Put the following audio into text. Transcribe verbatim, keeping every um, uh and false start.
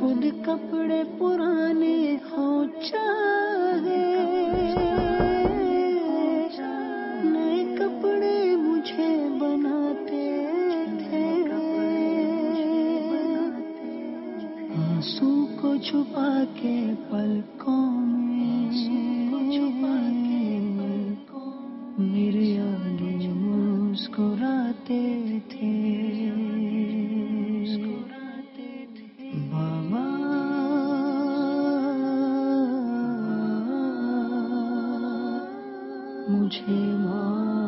خود کپڑے پرانے ہو چاہے نئے کپڑے مجھے بناتے تھے، آنسو کو چھپا کے پلکوں میں میرے آگے مسکراتے تھے۔ بابا مجھے معاف